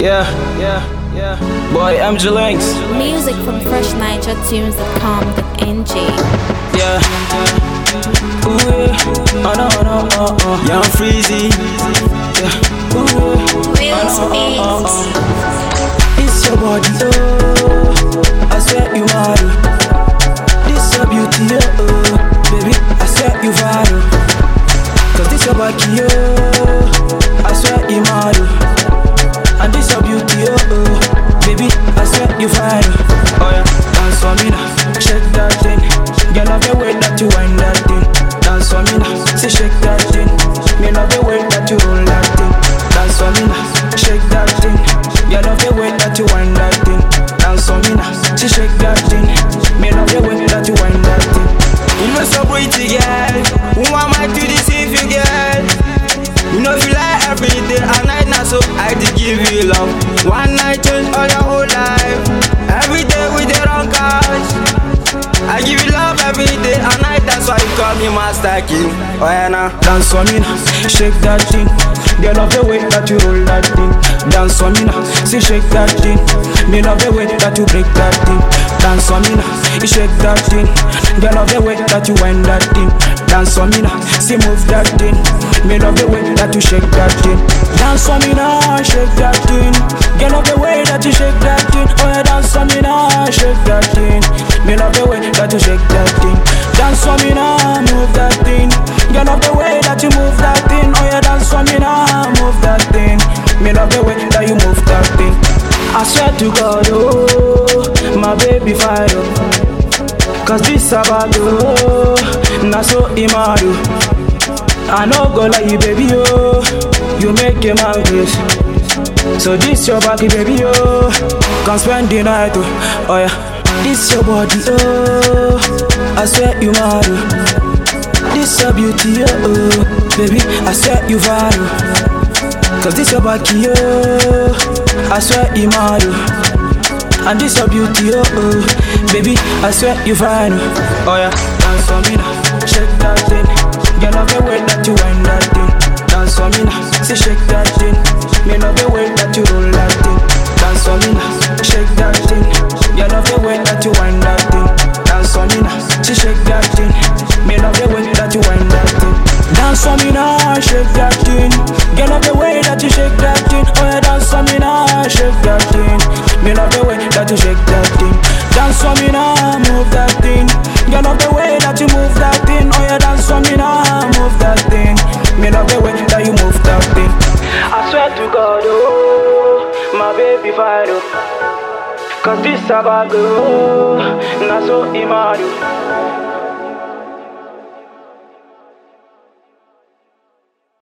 Yeah, boy, MJ Links. Music from FreshNigerTunes.com.ng. Yeah, ooh, yeah. Oh no, Young Freezy. Yeah, ooh, It's your body, oh. I swear you are. This your beauty, oh. Baby, I swear you are. Cause this your body, oh. I swear you are. And this your beauty, oh. Baby, I swear you fine. Oh yeah, dance for me now, shake that thing. Girl, love the way that you wind that thing. Dance for me now, say shake that thing. Me love the way that you roll that thing. Dance for me now, shake that thing. Girl, love the way that you wind that thing. Dance for me now, say shake that thing. Me love the way that you wind that thing. You know so pretty, girl. Who am I to deceive you, girl? You know you like every day and night now, so I did give you love. One night change all your whole life. Every day we the wrong couch. I give you love every day and night, that's why you call me Master King. Oh yeah, now dance for me now, shake that thing. Girl, love the way that you roll that thing. Dance for me now, say shake that thing. Me love the way that you break that thing. Dance for me now, you shake that thing. Girl, love the way that you wind that thing. Dance for me now, say move that thing. Me love the way that you shake that thing. Dance for me now, shake that thing. Girl, love the way that you shake that thing. Oh yeah, dance for me now, shake that thing. Me love the way that you shake that thing. Dance for me now, move that thing. Girl, love the way that you move that thing. Oh yeah, dance for me now, move that thing. Me love the way that you move that thing. I swear to God, oh, my baby fire. Cause this about oh, not so imado. I no go like you, baby, oh. You make a man grace. So this your body, baby, oh. Come spend the night, oh yeah. This your body, oh. I swear you mad, oh. This your beauty, oh. Baby, I swear you viral. Cause this your body, oh. I swear you mad, oh. And this your beauty, oh. Baby, I swear you fine, oh yeah. Dance for me now, shake that thing. Girl, love the way that you wind that thing. Dance for me now, say shake that thing. Me love the way that you roll that thing. Dance for me now, shake that thing. Girl, love the way that you wind that thing. Dance for me now, say shake that thing. Me love the way that you wind that thing. Dance for me now, shake that thing. Girl, love the way that you shake that thing. Oh yeah, dance for me now, shake that thing. Me love the way that you shake that thing. Dance for me now, move that thing. Girl, love the way that you move that thing. Oh yeah, dance for me now, move that thing. Me love the way that you move that thing. I swear to God, oh, my baby fire, oh. Cause this about oh, not so imado.